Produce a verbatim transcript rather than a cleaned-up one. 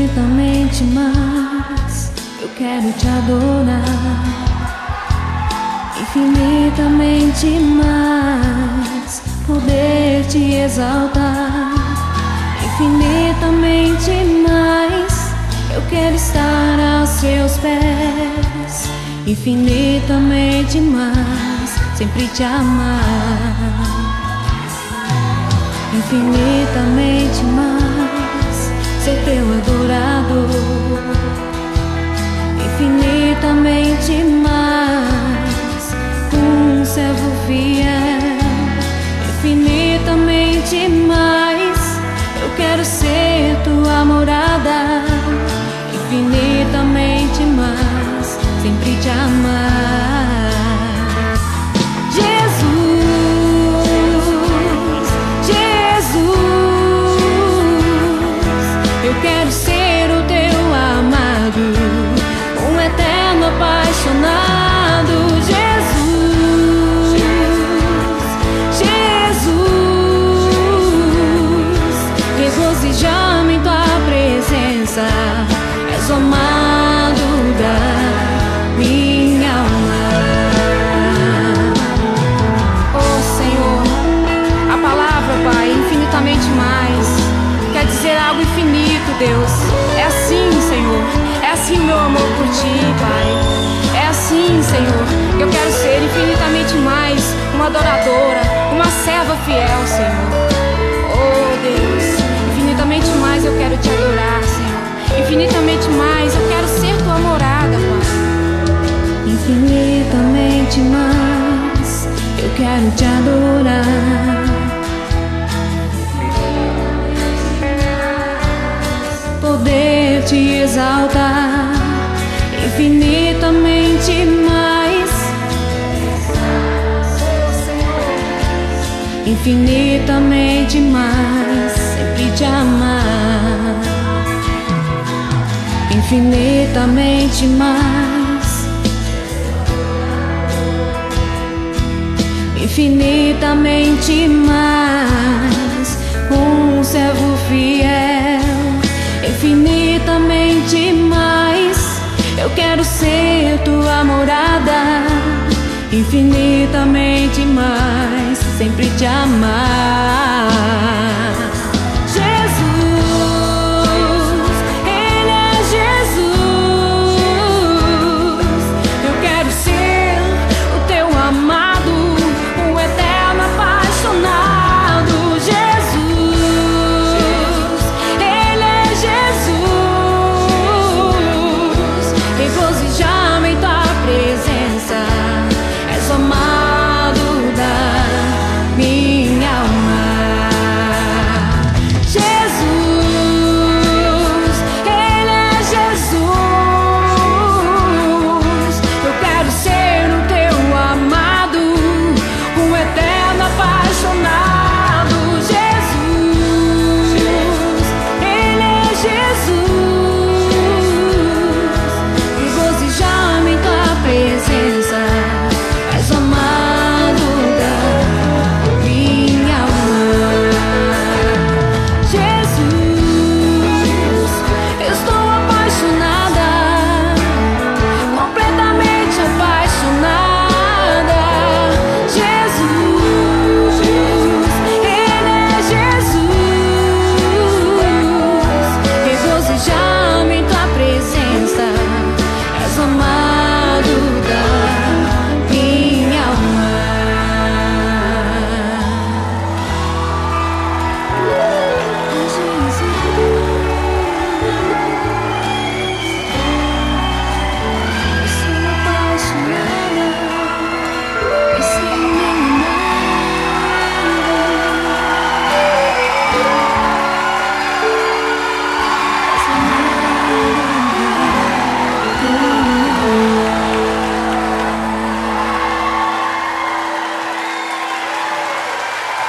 infinitamente mais. Eu quero te adorar, infinitamente mais. Poder te exaltar, infinitamente mais. Eu quero estar aos seus pés, infinitamente mais. Sempre te amar, infinitamente mais. Ser teu adorador, infinitamente mais. Um servo fiel, infinitamente mais. Eu quero ser tua morada, infinitamente mais. Sempre te amar. Eu quero ser o teu amado, um eterno apaixonado. Jesus, Jesus, regozijar-me em tua presença. És o amado da minha alma. Oh Senhor, a palavra, Pai, infinitamente mais, quer dizer algo infinito, Deus. É assim, Senhor, é assim o meu amor por Ti, Pai. É assim, Senhor, que eu quero ser infinitamente mais uma adoradora, uma serva fiel, Senhor. Oh Deus, infinitamente mais eu quero Te adorar, Senhor. Infinitamente mais eu quero ser Tua morada, Pai. Infinitamente mais eu quero Te adorar, poder te exaltar, infinitamente mais. Infinitamente mais. Sempre te amar, infinitamente mais. Infinitamente mais. Um servo fiel, infinitamente mais. Eu quero ser tua morada, infinitamente mais. Sempre te amar.